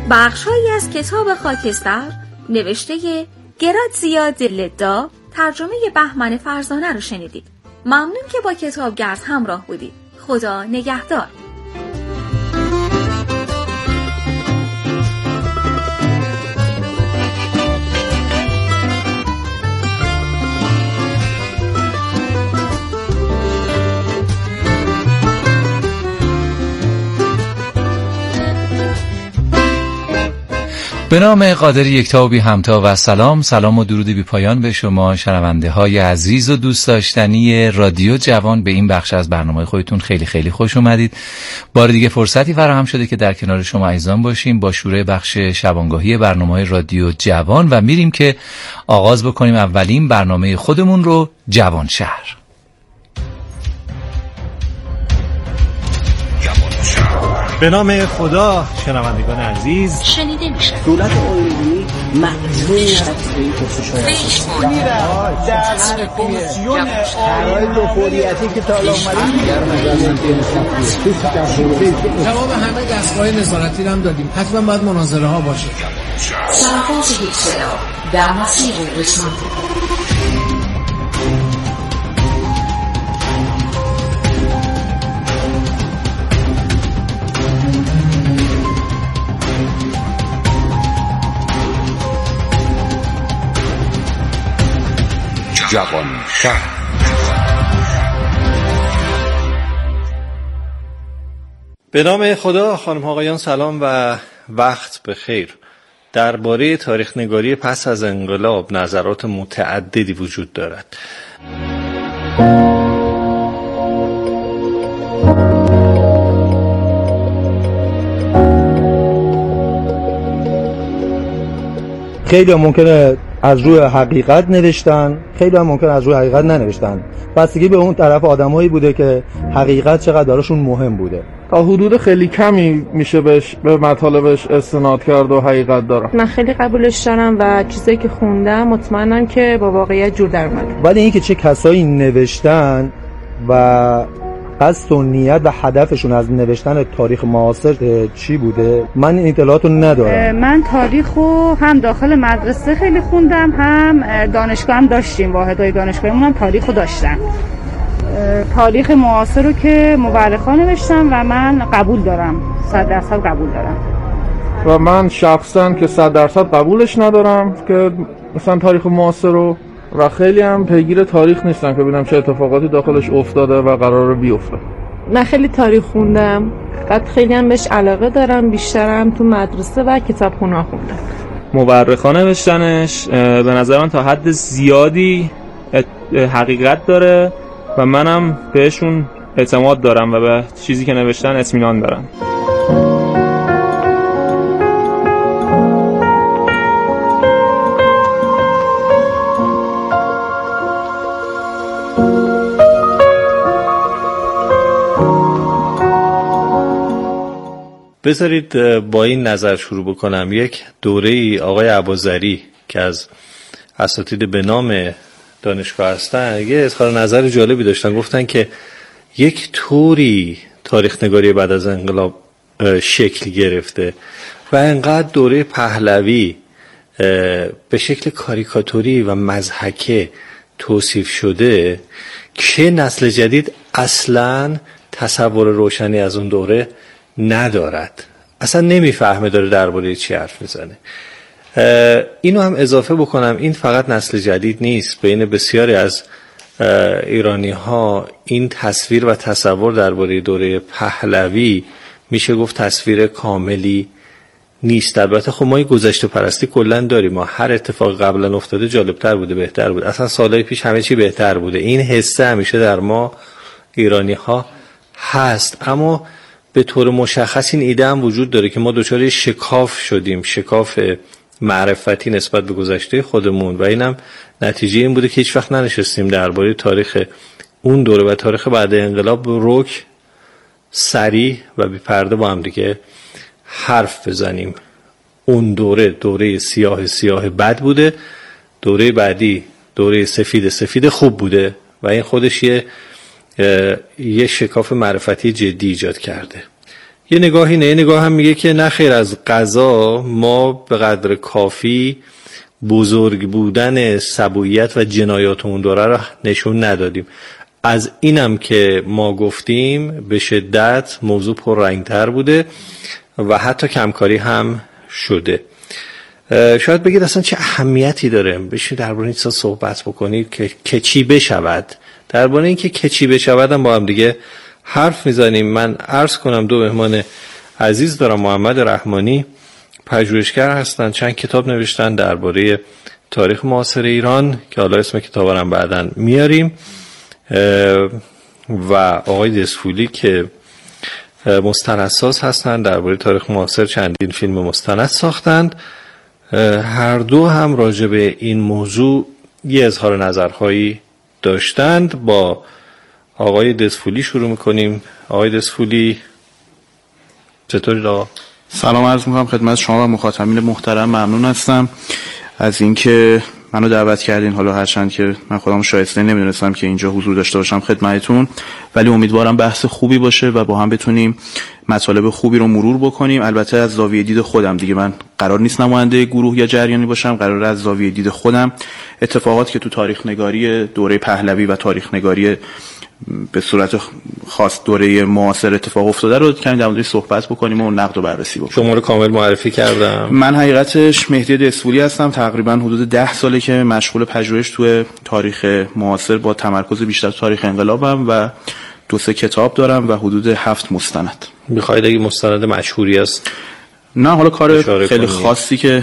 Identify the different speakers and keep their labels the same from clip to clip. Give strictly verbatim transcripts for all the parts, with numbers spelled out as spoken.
Speaker 1: بخش‌هایی از کتاب خاکستر نوشته گراتزیا دلدا، ترجمه بهمن فرزانه رو شنیدید. ممنون که با کتابگرد همراه بودید. خدا نگهدار.
Speaker 2: به نام قادر یکتا و بی همتا و سلام سلام و درود بی پایان به شما شنونده های عزیز و دوست داشتنی رادیو جوان. به این بخش از برنامه خودتون خیلی خیلی خوش اومدید. بار دیگه فرصتی فراهم شده که در کنار شما عزیزان باشیم با شروع بخش شبانگاهی برنامه رادیو جوان و میریم که آغاز بکنیم اولین برنامه خودمون رو، جوان شهر.
Speaker 3: به نام خدا شنوندگان عزیز،
Speaker 1: شنیده میشه
Speaker 4: دولت اولیگی مجبور است به این پرسش‌های در کمیسیون برای دوپولیتی که تا
Speaker 5: جواب همه دستگاه نظارتی رو هم دادیم، حتما باید مناظره ها باشه.
Speaker 1: سرفاز هیچ صدا در مسیر قسمت
Speaker 6: جوان شهر.
Speaker 3: به نام خدا. خانم ها آقایان سلام و وقت بخیر. درباره تاریخ نگاری پس از انقلاب نظرات متعددی وجود دارد.
Speaker 7: خیلی ممکنه از روی حقیقت نوشتن، خیلی هم ممکنه از روی حقیقت ننوشتن. بستگی به اون طرف آدمایی بوده که حقیقت چقدر براشون مهم بوده.
Speaker 8: تا حدود خیلی کمی میشه بهش به مطالبش استناد کرد و حقیقت داره.
Speaker 9: من خیلی قبولش دارم و چیزایی که خوندم مطمئنم که با واقعیت جور در اومده.
Speaker 7: ولی اینکه چه کسایی نوشتن و قصد و نیت و هدفشون از نوشتن تاریخ معاصر چی بوده، من این اطلاعاتو ندارم.
Speaker 10: من تاریخو هم داخل مدرسه خیلی خوندم، هم دانشگاه هم داشتیم، واحدهای دانشگاهیمون هم تاریخو داشتن. تاریخ معاصر رو که مورخان نوشتن و من قبول دارم، صد درصد قبول دارم.
Speaker 8: و من شخصا که صد درصد قبولش ندارم که مثلا تاریخ معاصر رو، و خیلی هم پیگیر تاریخ نیستن که ببینم چه اتفاقاتی داخلش افتاده و قراره بیفته.
Speaker 9: من خیلی تاریخ خوندم، بعد خیلی هم بهش علاقه دارم، بیشترم تو مدرسه و کتابخونه خوندم.
Speaker 11: مورخان نوشتنش به نظر من تا حد زیادی حقیقت داره و منم بهشون اعتماد دارم و به چیزی که نوشتن اطمینان دارم.
Speaker 3: بذارید با این نظر شروع بکنم. یک دوره‌ای آقای ابوذری که از اساتید به نام دانشگاه هستن یه اظهار نظر جالبی داشتن. گفتن که یک طوری تاریخ نگاری بعد از انقلاب شکل گرفته و انقدر دوره پهلوی به شکل کاریکاتوری و مضحکه توصیف شده که نسل جدید اصلاً تصور روشنی از اون دوره ندارد، اصلا نمیفهمه داره درباره چی حرف میزنه. اینو هم اضافه بکنم، این فقط نسل جدید نیست، بین بسیاری از ایرانی ها این تصویر و تصور درباره دوره پهلوی میشه گفت تصویر کاملی نیست. البته خب ما گذشته پرستی کلا داریم، ما هر اتفاق قبلا افتاده جالبتر بوده، بهتر بوده، اصلا سالهای پیش همه چی بهتر بوده. این حسه همیشه در ما ایرانی ها هست، اما به طور مشخص این ایده هم وجود داره که ما دچار شکاف شدیم، شکاف معرفتی نسبت به گذشته خودمون، و اینم نتیجه این بوده که هیچ وقت ننشستیم درباره تاریخ اون دوره و تاریخ بعد انقلاب رک سریع و بی پرده با هم دیگه حرف بزنیم. اون دوره دوره سیاه سیاه بد بوده، دوره بعدی دوره سفید سفید خوب بوده و این خودش یه یه شکاف معرفتی جدی ایجاد کرده. یه نگاهی نه، یه نگاه هم میگه که نه خیر از قضا ما به قدر کافی بزرگ بودن سبویت و جنایات اون دوره را نشون ندادیم. از اینم که ما گفتیم به شدت موضوع پررنگتر بوده و حتی کمکاری هم شده. شاید بگید اصلا چه اهمیتی داره بشه درباره این صحبت بکنید که که چی بشود. درباره این که که چی بشود هم با هم دیگه حرف میزنیم. من عرض کنم دو مهمان عزیز دارم. محمد رحمانی پژوهشگر هستن، چند کتاب نوشتن درباره تاریخ معاصر ایران که حالا اسم کتابا رو بعداً میاریم، و آقای دسفولی که مستندساز هستن درباره تاریخ معاصر چندین فیلم مستند ساختند. هر دو هم راجع به این موضوع یه اظهار نظرهایی داشتند. با آقای دسفولی شروع میکنیم. آقای دسفولی چطورید آقا؟
Speaker 6: سلام عرض میکنم خدمت شما و مخاطبین محترم. ممنون هستم از اینکه منو دعوت کردین. حالا هرچند که من خودم شایسته نمیدونستم که اینجا حضور داشته باشم خدمتتون، ولی امیدوارم بحث خوبی باشه و با هم بتونیم مطالب خوبی رو مرور بکنیم. البته از زاویه دید خودم، دیگه من قرار نیست نماینده گروه یا جریانی باشم، قرار از زاویه دید خودم اتفاقات که تو تاریخ نگاری دوره پهلوی و تاریخ نگاری به صورت خاص دوره معاصر اتفاق افتاده رو کمی در موردش صحبت بکنیم و نقد و بررسی بکنیم.
Speaker 3: شما رو کامل معرفی کردم.
Speaker 6: من حقیقتش مهدی دسفولی هستم. تقریبا حدود ده ساله که مشغول پژوهش توی تاریخ معاصر با تمرکز بیشتر تاریخ انقلابم و دو سه کتاب دارم و حدود هفت مستند.
Speaker 3: میخواید اگه مستند مشهوری است؟
Speaker 6: نه حالا کار خیلی کنید. خاصی که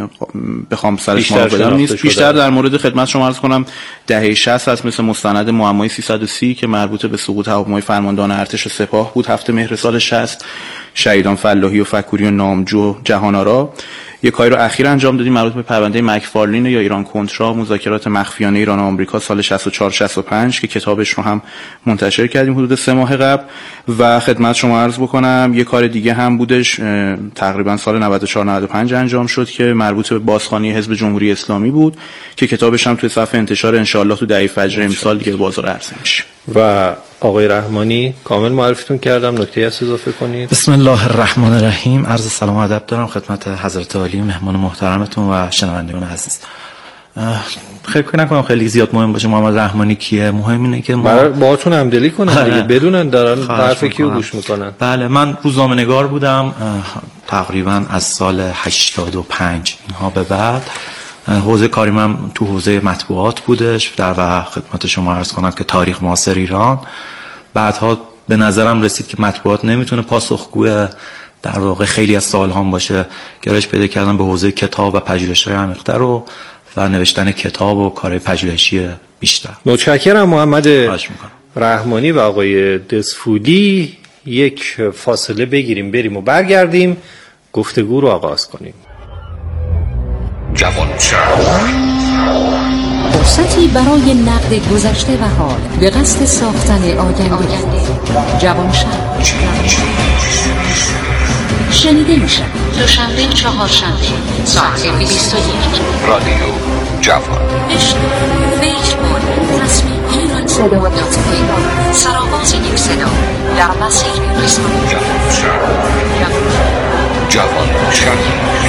Speaker 6: بخوام سرش ما بدم نیست. بیشتر در مورد خدمت شما عرض کنم دهه شصت هست، مثل مستند معمای سیصد و سی که مربوط به سقوط هواپیمای فرماندهان ارتش سپاه بود هفته مهر سال شصت، شهیدان فلاحی و فکوری و نامجو جهان‌آرا. یک کاری رو اخیر انجام دادیم مربوط به پرونده مکفارلین یا ایران کنترا، مذاکرات مخفیانه ایران و آمریکا سال شصت و چهار شصت و پنج که کتابش رو هم منتشر کردیم حدود سه ماه قبل. و خدمت شما عرض بکنم یک کار دیگه هم بودش تقریبا سال نود و چهار نود و پنج انجام شد که مربوط به بازخوانی حزب جمهوری اسلامی بود که کتابش هم توی صفحه انتشار ان شاء الله تو دهه فجر امسال دیگه بازار عرضه میشه.
Speaker 3: و آقای رحمانی کامل معرفیتون کردم، نکته هست اضافه کنید؟
Speaker 12: بسم الله الرحمن الرحیم. عرض سلام و ادب دارم خدمت حضرت عالی مهمان محترمتون و شنوندگان عزیز. خیلی فکر نکنم خیلی زیاد مهم باشه محمد رحمانی کیه. مهم اینه که ما
Speaker 3: باهاتون همدلی کنن دیگه، بدونن دارن حرف کیو گوش میکنن.
Speaker 12: بله، من روزنامه‌نگار بودم تقریبا از سال هشتاد و پنج اینها به بعد. حوزه کاری من تو حوزه مطبوعات بودش. در واقع خدمت شما عرض کنم که تاریخ معاصر ایران. بعدها به نظرم رسید که مطبوعات نمیتونه پاسخگوی در واقع خیلی از سوال‌هام باشه. گرایش پیدا کردم به حوزه کتاب و پژوهش‌های عمیق‌تر و و نوشتن کتاب و کارهای پژوهشی بیشتر.
Speaker 3: متشکرم محمد رحمانی و آقای دسفولی. یک فاصله بگیریم بریم و برگردیم گفتگو رو آغاز کنیم.
Speaker 13: جوانشهر، فرصتی برای نقد گذشته و حال به قصد ساختن آینده. جوانشهر شنیده میشه دوشنبه چهارشنبه ساعت بیست و یک. رادیو جوان. عشق، فیسبوک، رسمی ایران صدا و دات پی، سرآغاز یک صدا در مسیر رسانی. جوانشهر، جوانشهر.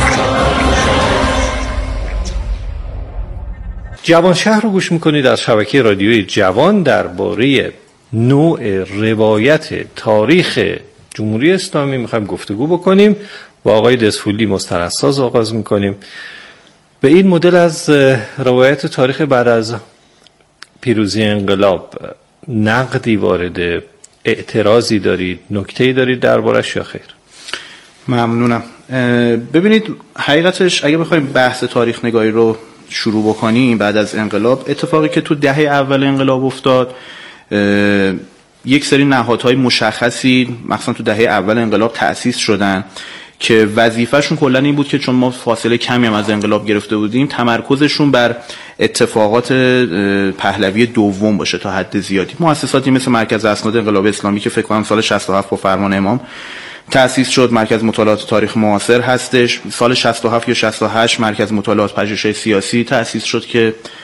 Speaker 3: جوانشهر رو گوش میکنید از شبکه رادیوی جوان. درباره نوع روایت تاریخ جمهوری اسلامی میخوایم گفتگو بکنیم. با آقای دسفولی مستندساز آغاز میکنیم. به این مدل از روایت تاریخ بعد از پیروزی انقلاب نقدی وارد، اعتراضی دارید، نکته‌ای دارید دربارش یا خیر؟
Speaker 6: ممنونم. ببینید حقیقتش اگه بخوایم بحث تاریخ نگاری رو شروع بکنیم بعد از انقلاب، اتفاقی که تو دهه اول انقلاب افتاد یک سری نهادهای مشخصی مثلا تو دهه اول انقلاب تأسیس شدن که وظیفهشون کلا این بود که چون ما فاصله کمی هم از انقلاب گرفته بودیم تمرکزشون بر اتفاقات پهلوی دوم باشه تا حد زیادی. مؤسساتی مثل مرکز اسناد انقلاب اسلامی که فکر کنم سال شصت و هفت با فرمان امام تأسیس شد، مرکز مطالعات تاریخ معاصر هستش. سال شصت و هفت یا شصت و هشت مرکز مطالعات پژوهش سیاسی تأسیس شد که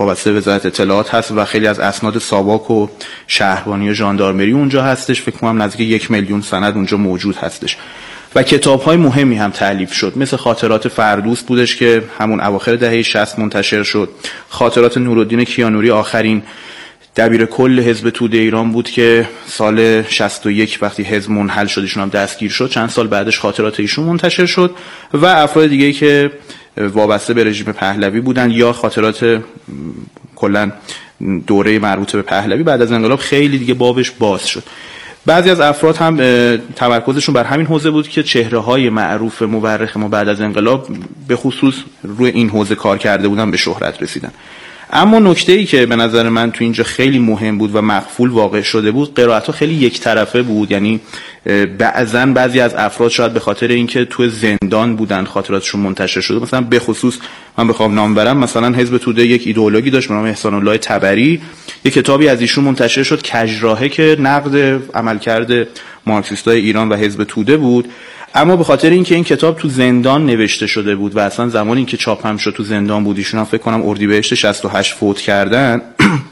Speaker 6: وابسته به وزارت اطلاعات هست و خیلی از اسناد ساواک و شهربانی و ژاندارمری اونجا هستش. فکر کنم نزدیک یک میلیون سند اونجا موجود هستش و کتاب‌های مهمی هم تألیف شد، مثل خاطرات فردوس بودش که همون اواخر دهه شصت منتشر شد، خاطرات نورالدین کیانوری آخرین دبیر کل حزب توده ایران بود که سال شصت و یک وقتی حزب منحل شد ایشون هم دستگیر شد، چند سال بعدش خاطرات ایشون منتشر شد و افراد دیگه‌ای که وابسته به رژیم پهلوی بودن یا خاطرات کلا دوره مربوط به پهلوی بعد از انقلاب خیلی دیگه بابش باز شد. بعضی از افراد هم تمرکزشون بر همین حوزه بود که چهره‌های معروف مورخ ما بعد از انقلاب به خصوص روی این حوزه کار کرده بودن به شهرت رسیدن. اما نکته‌ای که به نظر من تو اینجا خیلی مهم بود و مقفول واقع شده بود، قرائت‌ها خیلی یک طرفه بود. یعنی بعضاً بعضی از افراد شاید به خاطر اینکه تو زندان بودن خاطراتشون منتشر شده، مثلا به خصوص من بخوام نام برم، مثلا حزب توده یک ایدئولوژی داشت به نام احسان الله طبری، یک کتابی از ایشون منتشر شد کجراهه که نقد عملکرد مارکسیستای ایران و حزب توده بود. اما به خاطر اینکه این کتاب تو زندان نوشته شده بود و اصلا زمانی که چاپ هم شد تو زندان بود، ایشون هم فکر کنم اردیبهشت شصت و هشت فوت کردن،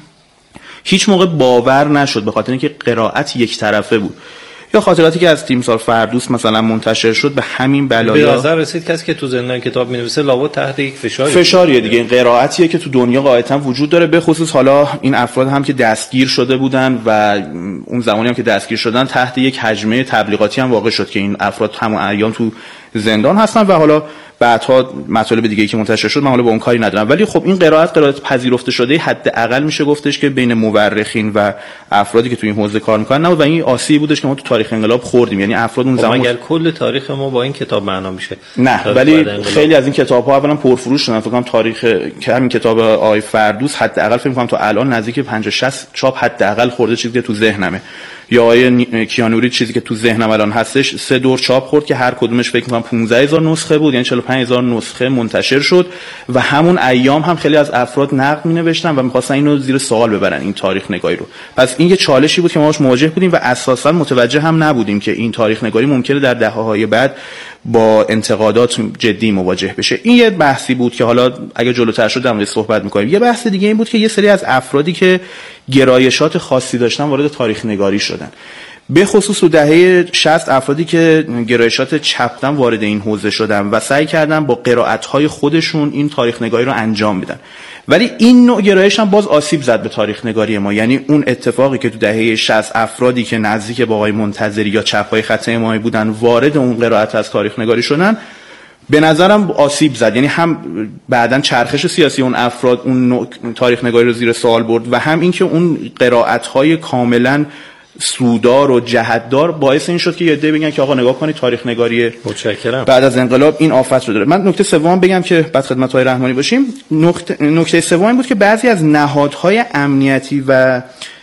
Speaker 6: هیچ موقع باور نشد به خاطر اینکه قرائت یک طرفه بود. یا خاطراتی که از تیمسار فردوس مثلا منتشر شد به همین بلایا
Speaker 3: به نظر رسید کسی که تو زندان کتاب می‌نویسه لابد تحت یک فشاری
Speaker 6: فشاریه دیگه. این قرائتیه که تو دنیا قاعدتاً وجود داره، به خصوص حالا این افراد هم که دستگیر شده بودن و اون زمانی هم که دستگیر شدن تحت یک حجمه تبلیغاتی هم واقع شد که این افراد همون ایام تو زندان هستن و حالا بعدها مطالب دیگه‌ای که منتشر شد من حالا با اون کاری ندارم. ولی خب این قرائت قرائت پذیرفته شده حداقل میشه گفتش که بین مورخین و افرادی که تو این حوزه کار میکنن نبود و این آسیبی بودش که ما تو تاریخ انقلاب خوردیم. یعنی افراد اون زمان
Speaker 3: اگر کل تاریخ ما با این کتاب معنا میشه
Speaker 6: نه، ولی خیلی از این کتاب‌ها اولا پرفروش شدن. فکر کنم تاریخ که همین کتاب آقای فردوس حداقل فکر کنم تا الان نزدیک پنجاه شصت چاپ حداقل خورده، چیزی که تو ذهنمه. یا آقای کیانوری چیزی که تو ذهنم الان هستش سه دور چاپ خورد که هر کدومش فکر می‌کنم پانزده هزار نسخه بود، یعنی چهل و پنج هزار نسخه منتشر شد و همون ایام هم خیلی از افراد نقد می‌نوشتن و می‌خواستن اینو زیر سوال ببرن این تاریخ نگاری رو. پس این یه چالشی بود که ما باهاش مواجه بودیم و اساساً متوجه هم نبودیم که این تاریخ نگاری ممکنه در دهه‌های بعد با انتقادات جدی مواجه بشه. این یه بحثی بود که حالا اگه جلوتر شد در موردش صحبت می‌کنیم. یه بحث دیگه این بود که یه سری از افرادی که گرایشات خاصی داشتن وارد تاریخ نگاری شدن، به خصوص تو دهه شصت افرادی که گرایشات چپ‌دم وارد این حوزه شدن و سعی کردن با قرائت‌های خودشون این تاریخ نگاری رو انجام بدن. ولی این نوع گرایش هم باز آسیب زد به تاریخ نگاری ما. یعنی اون اتفاقی که تو دهه شصت افرادی که نزدیک با آقای منتظری یا چپ‌های خط امامی بودن وارد اون قرائت از تاریخ نگاری شدن، به نظرم آسیب زد. یعنی هم بعدن چرخش سیاسی اون افراد اون تاریخ نگاری رو زیر سوال برد و هم اینکه اون قرائت‌های کاملاً سودار و جهتدار باعث این شد که یه عده بگن که آقا نگاه کنید تاریخ نگاری
Speaker 3: متشکرم
Speaker 6: بعد از انقلاب این آفت رو داره. من نکته سوم بگم که بعد خدمت های رحمانی باشیم. نکته نکته سوم بود که بعضی از نهادهای امنیتی و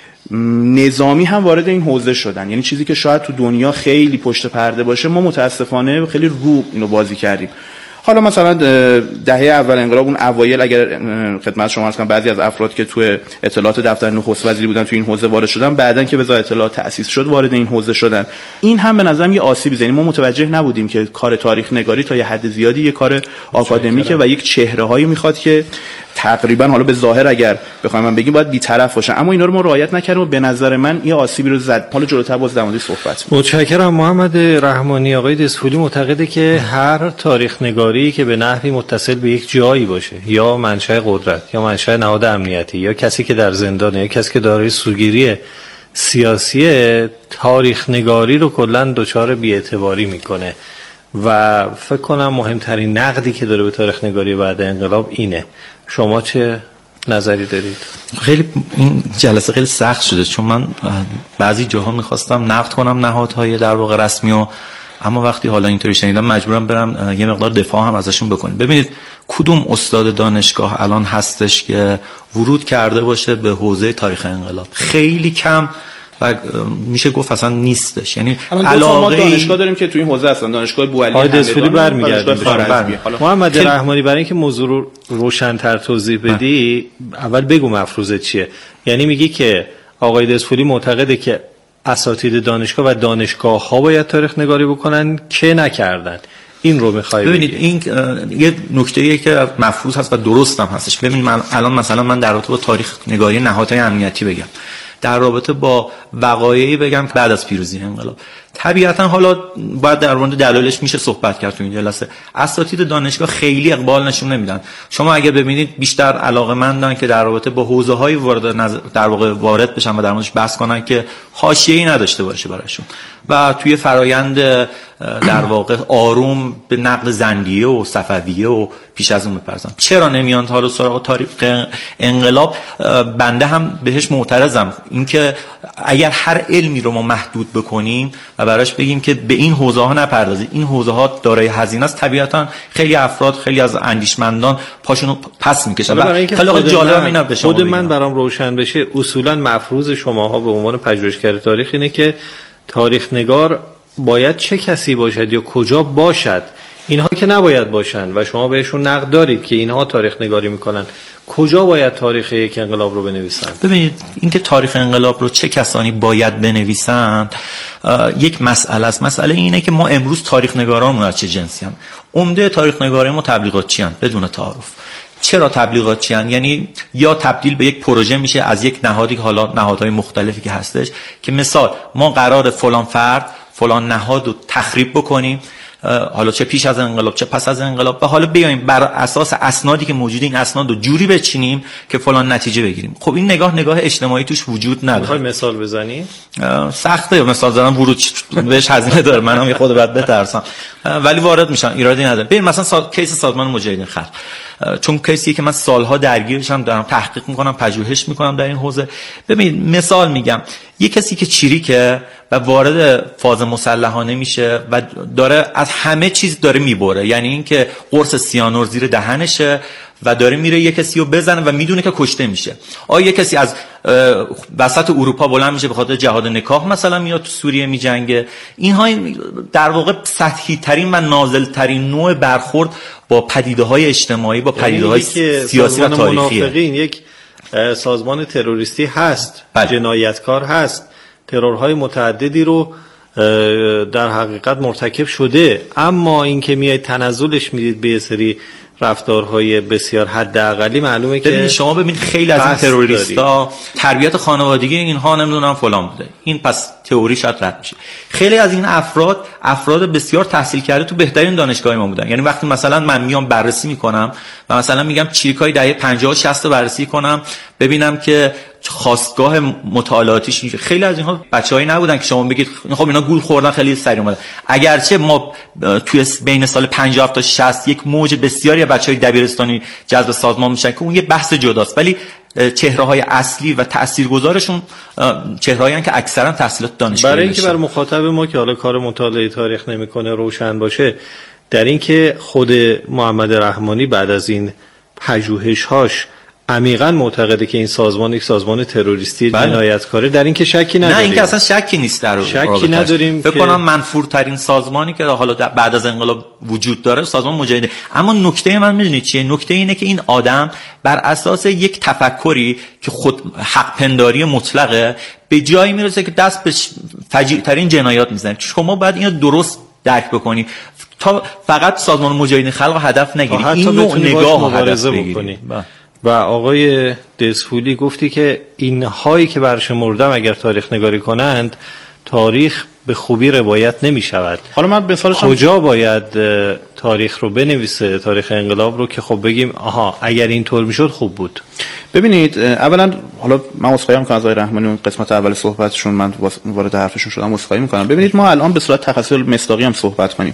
Speaker 6: نظامی هم وارد این حوزه شدن. یعنی چیزی که شاید تو دنیا خیلی پشت پرده باشه ما متاسفانه خیلی رو اینو بازی کردیم. حالا مثلا دهه اول انقلاب اون اوایل اگر خدمت شما عرض کنم بعضی از افراد که تو اطلاعات دفتر نخست وزیری بودن تو این حوزه وارد شدن، بعدن که وزارت اطلاعات تأسیس شد وارد این حوزه شدن. این هم به نظرم یه آسیب زنی. ما متوجه نبودیم که کار تاریخ نگاری تا یه حد زیادی یه کار آکادمیکه و یک چهره‌هایی میخواد که تقریبا حالا به ظاهر اگر بخوایم من بگیم باید بی‌طرف باشن، اما اینا رو ما رعایت نکردیم و به نظر من یه آسیبی رو زد. حالا جلوتر باز در موردش صحبت می‌کنم.
Speaker 3: متشکرم. محمد رحمانی آقای دسفولی معتقده که هر تاریخ نگاری که به نحوی متصل به یک جایی باشه، یا منشأ قدرت یا منشأ نهاد امنیتی یا کسی که در زندانه یا کسی که دارای سوگیری سیاسی، تاریخ نگاری رو کلاً دچار بی‌اعتباری میکنه و فکر کنم مهمترین نقدی که داره به تاریخ نگاری بعد انقلاب اینه. شما چه نظری دارید؟
Speaker 12: خیلی این جلسه خیلی سخت شده چون من بعضی جاها میخواستم نقد کنم نهادهای در واقع رسمی و اما وقتی حالا اینطوری شنیدم مجبورم برم یه مقدار دفاع هم ازشون بکنیم. ببینید کدوم استاد دانشگاه الان هستش که ورود کرده باشه به حوزه تاریخ انقلاب؟ خیلی کم و میشه گفت اصلا نیستش. یعنی
Speaker 6: علاوه ما دانشگاه داریم که تو این حوزه هستن، دانشگاه بوعلی
Speaker 3: همدانی برمیگردیم. محمد رحمانی برای اینکه موضوع رو روشن‌تر توضیح بدی اول بگو مفروضه چیه. یعنی میگی که آقای دسفولی معتقده که اساتید دانشگاه و دانشگاه‌ها باید تاریخ نگاری بکنن که نکردن. این رو می‌خوای
Speaker 12: ببینید این یه نکته‌ایه که مفروض هست و درست هم هستش. ببینید من الان مثلا من در رابطه با تاریخ نگاری نهادهای امنیتی بگم، در رابطه با وقایعی بگم بعد از پیروزی انقلاب. طبیعتا حالا باید در مورد دلایلش میشه صحبت کرد تو این جلسه. اساتید دانشگاه خیلی اقبال نشون نمیدن. شما اگه ببینید بیشتر علاقه‌مندن که در رابطه با حوزه‌های وارد نظر در واقع وارد بشن و در موردش بحث کنن که حاشیه‌ای نداشته باشه براشون و توی فرایند در واقع آروم به نقل زندیه و صفویه و پیش از اون بپرسن. چرا نمیان تا سراغ تاریخ انقلاب؟ بنده هم بهش معترضم. اینکه اگر هر علمی رو ما محدود بکنیم و براش بگیم که به این حوزه ها نپردازید، این حوزه ها دارای هزینه است، طبیعتا خیلی افراد، خیلی از اندیشمندان پاشونو پس میکشن.
Speaker 3: خیلی جالب اینا به شما خود من برام روشن بشه، اصولا مفروض شماها به عنوان پژوهشگر تاریخ اینه که تاریخ نگار باید چه کسی باشد یا کجا باشد. اینها که نباید باشن و شما بهشون نقد دارید که اینها تاریخ نگاری میکنن. کجا باید تاریخ یک انقلاب رو بنویسن؟
Speaker 12: ببینید اینکه تاریخ انقلاب رو چه کسانی باید بنویسند یک مسئله است. مسئله اینه که ما امروز تاریخ نگاران از چه جنسی هستند. عمده تاریخ نگاران ما تبلیغاتچی هستند بدون تعارف. چرا تبلیغاتچی هستند؟ یعنی یا تبدیل به یک پروژه میشه از یک نهادی، حالا نهادهای مختلفی که هستش، که مثال ما قرار فلان فرد فلان نهاد رو تخریب بکنیم، حالا چه پیش از انقلاب چه پس از انقلاب، و حالا بیایم بر اساس اسنادی که موجوده این اسناد رو جوری بچینیم که فلان نتیجه بگیریم. خب این نگاه نگاه اجتماعی توش وجود نداره.
Speaker 3: میخوای مثال بزنی؟
Speaker 12: سخته مثال زدن، ورود بهش هزینه داره، منم یه خود بعد بترسم ولی وارد میشم، ایرادی نداره. ببین مثلا سا... کیس سازمان مجاهدین خلق، چون کیسیه که من سالها درگیرشم، دارم تحقیق میکنم، پژوهش میکنم در این حوزه. ببین مثال میگم، یه کسی که چریکه و وارد فاز مسلحانه میشه و داره از همه چیز داره میبره، یعنی اینکه قرص سیانور زیر دهنشه و داره میره یه کسی رو بزنه و میدونه که کشته میشه. آیا یه کسی از وسط اروپا بلند میشه به خاطر جهاد نکاح مثلا میاد تو سوریه میجنگه؟ اینها در واقع سطحی ترین و نازل ترین نوع برخورد با پدیده های اجتماعی، با پدیده های سیاسی و تاریخی.
Speaker 3: یک سازمان تروریستی هست، بله. جنایتکار هست، ترورهای متعددی رو در حقیقت مرتکب شده، اما اینکه میای تنزلش میدید به یه سری رفتارهای بسیار حداقلی، معلومه که
Speaker 12: شما ببینید خیلی از این تروریستا تربیت خانوادگی اینها نمیدونم فلان بوده، این پس تئوری شاید رد میشه. خیلی از این افراد افراد بسیار تحصیل کرده تو بهترین دانشگاه ما بودن. یعنی وقتی مثلا من میام بررسی میکنم و مثلا میگم چریکای دهه پنجاه و شصت بررسی کنم ببینم که خواستگاه مطالعاتیش میشه، خیلی از اینها بچه‌هایی نبودن که شما بگید خب اینا گول خوردن خیلی سریع اومدن. اگرچه ما توی بین سال پنجاه تا شصت یک موج بسیاری از بچه‌های دبیرستانی جذب سازمان میشن که اون یه بحث جداست، ولی چهره‌های اصلی و تاثیرگذارشون چهره‌هایی که اکثرا تحصیلات دانشگاهی
Speaker 3: برای اینکه بر مخاطب ما که حالا کار مطالعه تاریخ نمی‌کنه روشن باشه، در اینکه خود محمد رحمانی بعد از این پژوهش‌هاش عمیقاً معتقده که این سازمان یک سازمان تروریستی جنایتکاره، در این که شکی نداریم.
Speaker 12: نه این که اصلا شکی نیست، در
Speaker 3: شکی نداریم.
Speaker 12: فکر کنم منفورترین سازمانی که حالا بعد از انقلاب وجود داره سازمان مجاهدین. اما نکته من میدونید چیه؟ نکته اینه که این آدم بر اساس یک تفکری که خود حق پنداری مطلقه به جایی میرسه که دست به فجیع ترین جنایات میزنه. شما باید اینو درست درک بکنی تا فقط سازمان مجاهدین خلق هدف نگیری، این نوع نگاه
Speaker 3: مبارزه بکنی. و آقای دسفولی گفتی که اینهایی که برشمردم اگر تاریخ نگاری کنند تاریخ به خوبی روایت نمی شود.
Speaker 6: حالا من مثالش
Speaker 3: کجا باید تاریخ رو بنویسه، تاریخ انقلاب رو، که خب بگیم آها اگر اینطور میشد خوب بود؟
Speaker 6: ببینید اولا حالا من عذرخواهی میکنم از آقای رحمانی، اون قسمت اول صحبتشون من وارد حرفشون شدم، عذرخواهی میکنم. ببینید ما الان به صورت تخصصی مصداقی هم صحبت کنیم.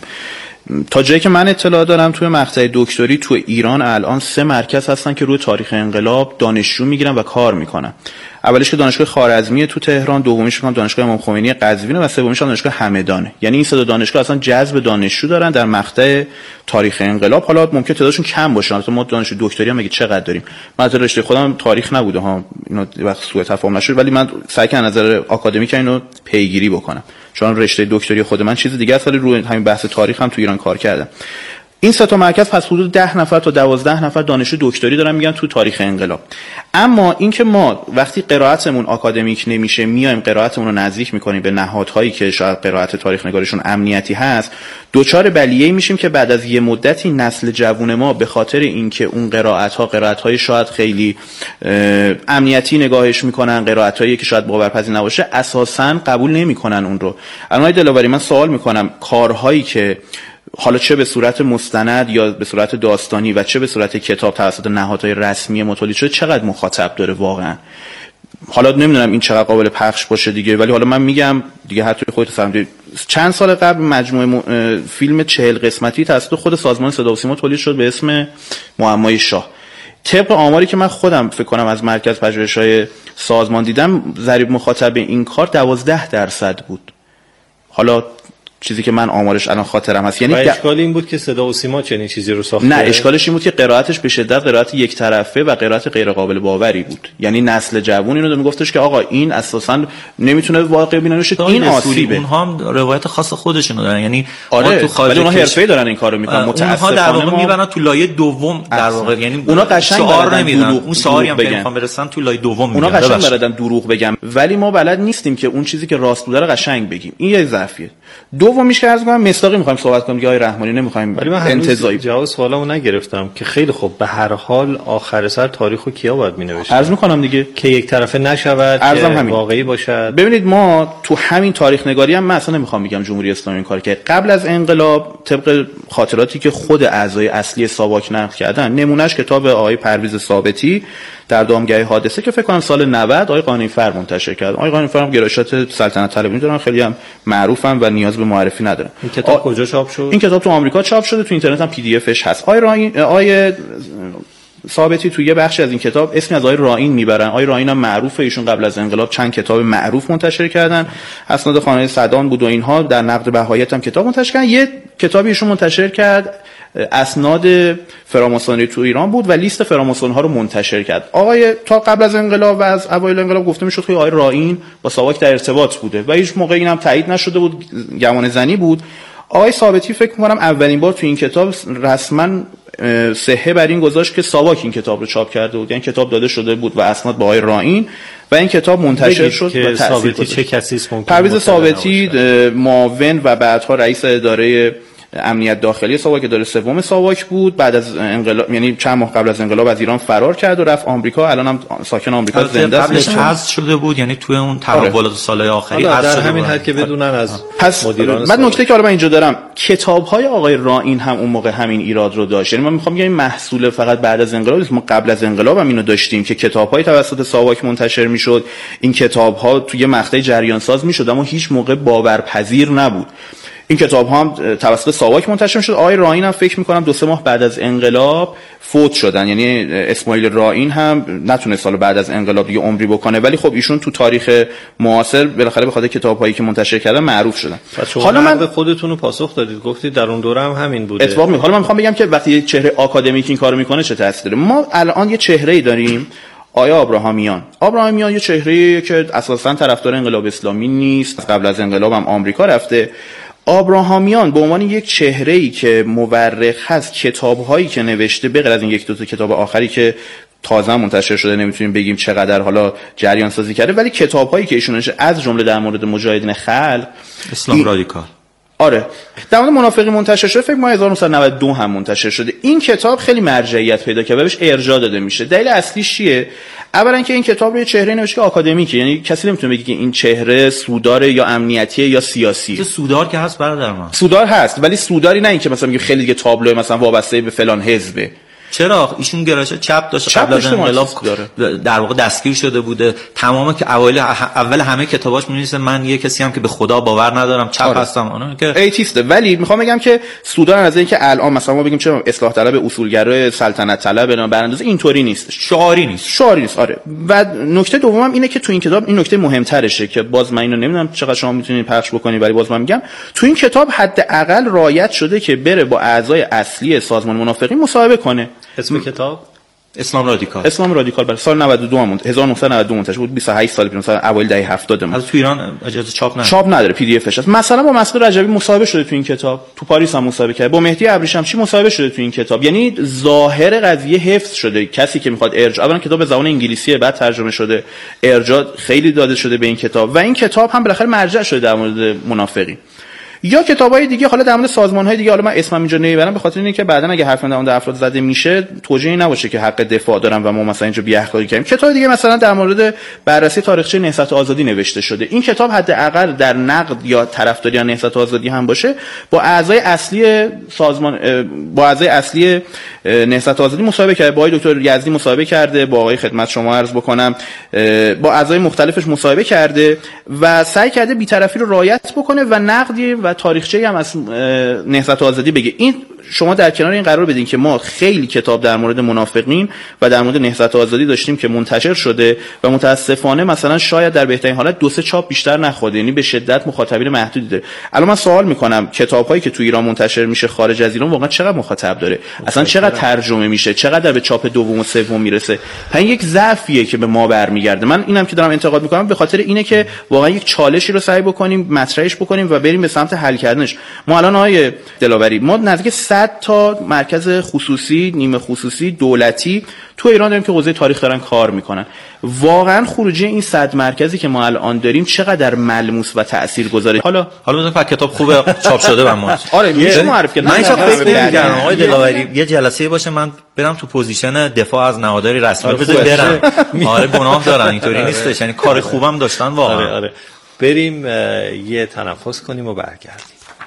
Speaker 6: تا جایی که من اطلاع دارم توی مقطع دکتری تو ایران الان سه مرکز هستن که روی تاریخ انقلاب دانشجو میگیرن و کار میکنن. اولیش که دانشگاه خوارزمی تو تهران، دومیش که دانشگاه امام خمینی قزوین و سومیش دانشگاه همدانه. یعنی این سه دانشگاه اصلا جذب دانشجو دارن در مقطع تاریخ انقلاب. حالا ممکن تعدادشون کم باشه، البته ما دانشجو دکتری هم میگه چقدر داریم. من از رشته خودم تاریخ نبوده ها، اینو وقت سوء تفاهم نشه، ولی من سعی کردم از نظر آکادمیک اینو پیگیری بکنم، چون رشته دکتری خود من چیز دیگه است، ولی روی همین بحث تاریخ هم تو ایران کار کردم. این سه تا مرکز پس حدود ده نفر تا دوازده نفر دانشجو دکتری دارن میگن تو تاریخ انقلاب. اما اینکه ما وقتی قرائتمون آکادمیک نمیشه میایم قرائتمون رو نزدیک میکنیم به نهادهایی که شاید قرائت تاریخ نگارشون امنیتی هست، دوچار بلیه‌ای میشیم که بعد از یه مدتی نسل جوون ما به خاطر اینکه اون قرائت‌ها قرائت‌های شاید خیلی امنیتی نگاهش میکنن، قرائت‌هایی که شاید باورپذیر نباشه، اساساً قبول نمیکنن اون رو. الان دلاوری من سوال میکنم کارهایی که حالا چه به صورت مستند یا به صورت داستانی و چه به صورت کتاب توسط نهادهای رسمی ما تولید شده چقدر مخاطب داره واقعا؟ حالا نمیدونم این چقدر قابل پخش باشه دیگه، ولی حالا من میگم دیگه حتی خودت فهمیدی چند سال قبل مجموعه م... فیلم چهل قسمتی توسط خود سازمان صدا و سیما تولید شد به اسم معمای شاه. طبق آماری که من خودم فکر کنم از مرکز پژوهش‌های سازمان دیدم، ضریب مخاطب این کار دوازده درصد بود. حالا چیزی که من آمارش الان خاطرم هست، یعنی
Speaker 3: اشکال این بود که صدا و سیما چنین چیزی رو ساخته.
Speaker 6: نه، اشکالش این بود که قرائتش به شدت قرائت یک طرفه و قرائت غیر قابل باوری بود. یعنی نسل جوون اینو میگفتش که آقا این اساسا نمیتونه واقع بینانه بشه، این آسیبه.
Speaker 12: اونها هم روایت خاص خودشونو دارن، یعنی
Speaker 6: آره تو خارج اونها حرفه‌ای دارن این کارو میکنن.
Speaker 12: متأسفانه اونها در واقع میبرن تو لایه دوم در واقع، یعنی
Speaker 6: اونا قشنگ
Speaker 12: شعار نمیدن، اون شعاری هم که میخوام برسن تو لایه دوم میگن.
Speaker 6: اونا قشنگ بلدن دروغ بگن، ولی ما بلد نیستیم که اون چیزی که راست بوده رو قشنگ بگیم. این یه ضعفیه. دومیش که عرض کنم مصداقی می‌خوایم صحبت کنیم، آقای رحمانی نمی‌خوایم انتزاعی.
Speaker 3: جواب سوالمو نگرفتم که خیلی خوب به هر حال آخر سر تاریخو کیا باید می‌نوشت؟
Speaker 6: عرض می‌کنم دیگه که
Speaker 3: یک طرفه نشود، که واقعی باشد.
Speaker 6: ببینید ما تو همین تاریخ نگاری هم من اصلا نمی‌خوام بگم جمهوری اسلامی این کار که قبل از انقلاب طبق خاطراتی که خود اعضای اصلی ساواک نقل کردن، نمونهش کتاب آقای پرویز ثابتی در دامگاه حادثه که فکر کنم سال نود آقای قانعی‌فر منتشر کرد. آقای قانعی‌فر هم گرایشات سلطنت طلبی دارن، خیلی هم معروفن و نیاز به معرفی ندارن.
Speaker 3: این کتاب آ... کجا چاپ شد؟
Speaker 6: این کتاب تو آمریکا چاپ شده، تو اینترنت هم پی دی افش هست. آقای رائین آقای ثابتی تو یه بخشی از این کتاب اسمی از آقای رائین میبرن. آقای رائین هم معروفه، ایشون قبل از انقلاب چند کتاب معروف منتشر کردن، اسناد خانه صدان بود و اینها، در نقد بهایت هم کتاب منتشر کردن. یه کتابی ایشون منتشر کرد اسناد فراماسونری تو ایران بود و لیست فراماسون ها رو منتشر کرد. آقای تا قبل از انقلاب و از اوایل انقلاب گفته میشد که آقای رائین با ساواک در ارتباط بوده و هیچ موقع اینم تایید نشده بود، گمان زنی بود. آقای ثابتی فکر می‌کنم اولین بار تو این کتاب رسما صحه بر این گذاشت که ساواک این کتاب رو چاپ کرده بود، یعنی کتاب داده شده بود و اسناد با آقای رائین و این کتاب منتشر شد.
Speaker 3: که ثابتی چه کسی است؟
Speaker 6: پرویز ثابتی معاون و بعدها رئیس اداره امنیت داخلی ساواک، اداره سوم ساواک بود. بعد از انقلاب، یعنی چند ماه قبل از انقلاب، از ایران فرار کرد و رفت آمریکا. الان هم ساکن آمریکا زنده است.
Speaker 12: قبلش حذف شده بود، یعنی توی اون تحولات سالهای آخری
Speaker 3: حذف شده. در همین حد که بدونن از
Speaker 6: پس مدیران. بعد نکته که حالا من اینجا دارم، کتاب‌های آقای رائین هم اون موقع همین ایراد رو داشت. یعنی من می‌خوام بگم این محصول فقط بعد از انقلاب نیست، ما قبل از انقلاب هم اینو داشتیم که کتاب‌های توسط ساواک منتشر می‌شد. این کتاب‌ها توی مقطع جریان ساز می‌شد اما هیچ موقع باورپذیر نبود. این کتاب ها هم توسط ساواک منتشر شد. آقای رائین هم فکر می‌کنم دو سه ماه بعد از انقلاب فوت شدن، یعنی اسماعیل رائین هم نتونست سال بعد از انقلاب دیگه عمری بکنه، ولی خب ایشون تو تاریخ معاصر بالاخره به خاطر کتاب‌هایی که منتشر کردن معروف شدن.
Speaker 3: حالا من به خودتون رو پاسخ دادید، گفتید در اون دوره هم همین بوده.
Speaker 6: اتفاق می حالا من می‌خوام بگم که وقتی یه چهره آکادمیک این کارو میکنه چه تأثیری داره. ما الان یه چهره‌ای داریم، آیا آبراهامیان. آبراهامیان یه چهره‌ای که اساساً طرفدار انقلاب اسلامی نیست، قبل از انقلاب هم آمریکا رفته. آبراهامیان به عنوان یک چهره‌ای که مورخ هست، کتاب‌هایی که نوشته به غیر از این یک دو تا کتاب آخری که تازه منتشر شده نمیتونیم بگیم چقدر حالا جریان سازی کرده، ولی کتاب‌هایی که ایشون نوشته از جمله در مورد مجاهدین خلق،
Speaker 12: اسلام ای... رادیکال،
Speaker 6: آره، در مورد منافقی منتشر شده، فکر کنم هزار و نهصد و نود و دو هم منتشر شده. این کتاب خیلی مرجعیت پیدا کرده، بهش ارجاع داده میشه. دلیل اصلیش چیه؟ اولا که این کتاب رو یه چهره نوشته که آکادمیکه، یعنی کسی نمیتونه بگه که این چهره سودار یا امنیتیه یا سیاسی.
Speaker 12: سودار که هست برادر من،
Speaker 6: سودار هست، ولی سوداری نه این که مثلا میگه خیلی دیگه تابلو مثلا وابسته به فلان حزبه.
Speaker 12: چرا؟ ایشون گرایش چپ داشت، قبل از انقلاب در واقع دستگیر شده بوده. تمام که اول اول همه کتاباش می‌نویسه من یه کسی هم که به خدا باور ندارم، چپ آره. هستم، اون که
Speaker 6: ایتیسته. ولی میخوام بگم که سودان از اینکه الان مثلا ما بگیم چه اصلاح طلب، اصولگرا، سلطنت طلب، نه براندازی، اینطوری نیست،
Speaker 12: شعاری نیست،
Speaker 6: شعاری نیست. آره. و نکته دومم اینه که تو این کتاب این نکته مهمترشه که باز من اینو نمیدونم چقدر شما میتونید پخش بکنید، ولی باز من میگم تو این کتاب حداقل رعایت شده که بره با اعضای اصلی سازمان منافقین مصاحبه کنه.
Speaker 3: اسم کتاب
Speaker 12: اسلام رادیکال
Speaker 6: اسلام رادیکال برای سال نود و دو هم هزار و نهصد و نود و دو منتشر بود، بیست و هشت سال پیش، مثلا اوایل دهه هفتاد ما.
Speaker 12: از تو ایران اجازه چاپ نداره،
Speaker 6: چاپ نداره، پی دی افش هست. مثلا با مسعود رجبی مصاحبه شده تو این کتاب، تو پاریس هم مصاحبه کرد، با مهدی ابریشمچی مصاحبه شده تو این کتاب. یعنی ظاهر قضیه حفظ شده. کسی که میخواد ارجاع، اولا کتاب به زبان انگلیسیه، بعد ترجمه شده، ارجاع خیلی داده شده به این کتاب و این کتاب هم بالاخره مرجع شده در مورد منافقین. یا کتابای دیگه حالا در مورد سازمان‌های دیگه، حالا من اسمم اینجا نمیبرم به خاطر اینکه بعداً اگه حرف در مورد افراد زده میشه توجیهی نباشه که حق دفاع دارن و ما مثلا اینجا بی اخلاقی کردیم. کتاب دیگه مثلا در مورد بررسی تاریخچه نهضت آزادی نوشته شده. این کتاب حداقل در نقد یا طرفداری از نهضت آزادی هم باشه، با اعضای اصلی سازمان، با اعضای اصلی نهضت آزادی مصاحبه کرده، با آقای دکتر یزدی مصاحبه کرده، با آقای خدمت شما عرض بکنم با اعضای مختلفش مصاحبه کرده و سعی کرده بی‌طرفی رو رعایت بکنه و نقدی و تاریخچه‌ای هم از نهضت آزادی بگه. این شما در کنار این قرار بدین که ما خیلی کتاب در مورد منافقین و در مورد نهضت آزادی داشتیم که منتشر شده و متاسفانه مثلا شاید در بهترین حالت دو سه چاپ بیشتر نخورده، یعنی به شدت مخاطبین محدودی داره. الان من سوال میکنم کتابایی که تو ایران منتشر میشه خارج از ایران واقعا چقدر مخاطب داره؟ اصلا چقدر ترجمه میشه؟ چقدر به چاپ دوم و سوم میرسه؟ پس یک ضعفیه که به ما برمیگرده. من اینم که دارم انتقاد میکنم به خاطر اینه که واقعا یک چالشی رو سعی بکنیم مطرحش بکنیم و بریم به سمت حل کردنش. ما الان آقای دلاوری ما نزدیک صد تا مرکز خصوصی، نیمه خصوصی، دولتی تو ایران داریم که حوزه تاریخ دارن کار میکنن. واقعا خروجی این صد مرکزی که ما الان داریم چقدر ملموس و تاثیرگذاره. حالا
Speaker 12: حالا بزن فقط کتاب خوبه چاپ شده و ما
Speaker 6: آره میشه معرفی کنم.
Speaker 12: من فکر نمی‌کردم آقای دلاوری یه جلسه باشه من برم تو پوزیشن دفاع از نهادهای رسمی
Speaker 3: آره
Speaker 12: بذار برم. آره گناه دارن، اینطوری نیستش، یعنی کار خوبم داشتن واقعا.
Speaker 3: آره آره بریم یه تنفس کنیم و برگردیم.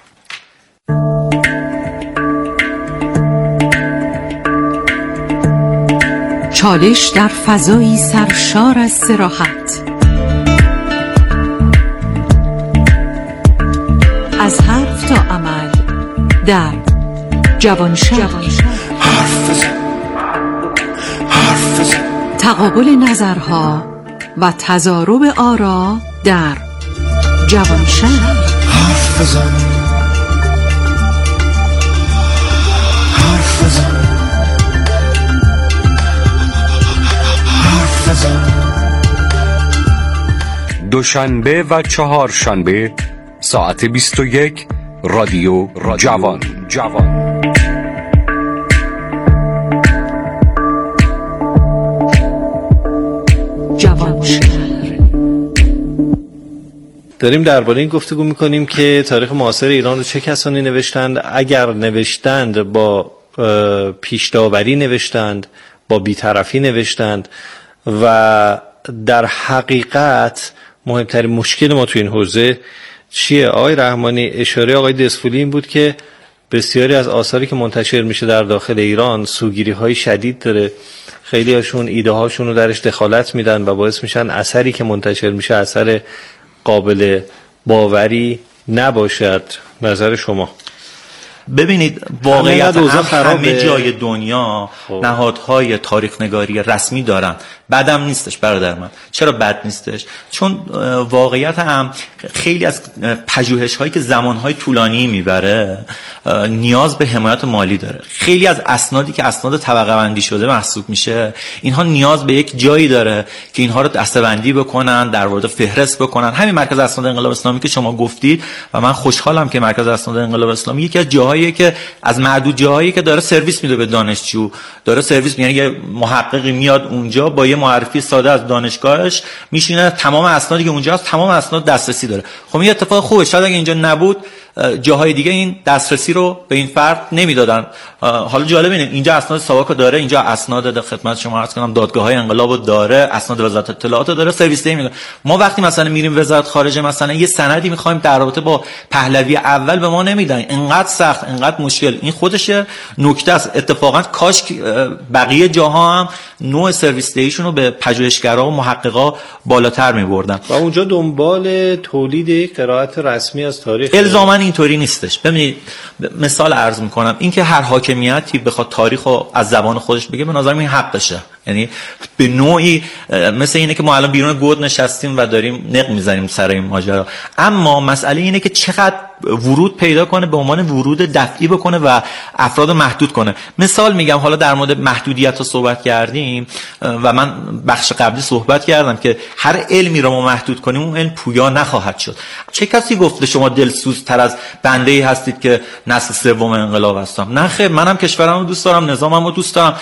Speaker 13: چالش در فضایی سرشار از صراحت، از حرف تا عمل در جوانشهر. تقابل نظرها و تضارب آرا در جوانشهر. حرف بزن حرف بزن حرف بزن.
Speaker 14: دوشنبه و چهارشنبه ساعت بیست و یک رادیو جوان جوان.
Speaker 3: داریم درباره این گفتگو میکنیم که تاریخ معاصر ایران رو چه کسانی نوشتند، اگر نوشتند با پیش داوری نوشتند، با بی‌طرفی نوشتند و در حقیقت مهمترین مشکل ما تو این حوزه چیه؟ آقای رحمانی اشاره آقای دسفولی این بود که بسیاری از آثاری که منتشر میشه در داخل ایران سوگیری های شدید داره، خیلی هاشون ایده هاشون رو درش دخالت میدن و باعث میشن اثری که منتشر میشه اثر قابل باوری نباشد. نظر شما؟
Speaker 12: ببینید واقعیت همه جای دنیا خوب. نهادهای تاریخ نگاری رسمی دارن، بدم نیستش برادر من. چرا بد نیستش؟ چون واقعیت هم خیلی از پژوهش هایی که زمان های طولانی میبره نیاز به حمایت مالی داره. خیلی از اسنادی که اسناد طبقه بندی شده محسوب میشه اینها نیاز به یک جایی داره که اینها رو دسته‌بندی بکنن، در مورد فهرست بکنن. همین مرکز اسناد انقلاب اسلامی که شما گفتید و من خوشحالم که مرکز اسناد انقلاب اسلامی یکی از جاهایی که از معدود جاهایی که داره سرویس میده به دانشجو، داره سرویس، یعنی یه محققی میاد اونجا با یه معرفی ساده از دانشگاهش میشینه تمام اسنادی که اونجا هست تمام اسناد دسترسی داره. خب این اتفاق خوبه. شاید اگه اینجا نبود جاهای دیگه این دسترسی رو به این فرد نمیدادن. حالا جالب اینه اینجا اسناد ساواکو داره، اینجا اسناد خدمت شما عرض کنم دادگاه‌های انقلابو داره، اسناد وزارت اطلاعات داره، سرویس دهی میکنه. ما وقتی مثلا میریم وزارت خارجه مثلا یه سندی میخوایم در رابطه با پهلوی اول به ما نمیدن، اینقدر سخت، اینقدر مشکل. این خودش نکته است. اتفاقا کاش بقیه جاها هم نوع سرویس دهیشون رو به پژوهشگرا و محققا بالاتر میبردن
Speaker 3: و اونجا دنبال تولید قرائت رسمی از تاریخ
Speaker 12: الزاما اینطوری نیستش. ببینید مثال عرض میکنم، این که هر حاکمیتی بخواد تاریخو از زبان خودش بگه به نظر من حقشه. یعنی به نوعی مثل اینه که ما الان بیرون گود نشستیم و داریم نق میزنیم سر این ماجرا، اما مسئله اینه که چقدر ورود پیدا کنه به عنوان ورود دفعی بکنه و افراد محدود کنه. مثال میگم، حالا در مورد محدودیت رو صحبت کردیم و من بخش قبلی صحبت کردم که هر علمی رو ما محدود کنیم اون علم پویا نخواهد شد. چه کسی گفته شما دلسوزتر از بنده‌ای هستید که نسل سوم انقلاب هستم؟ نه خیر، منم کشورم رو دوست دارم، نظامم رو دوست دارم،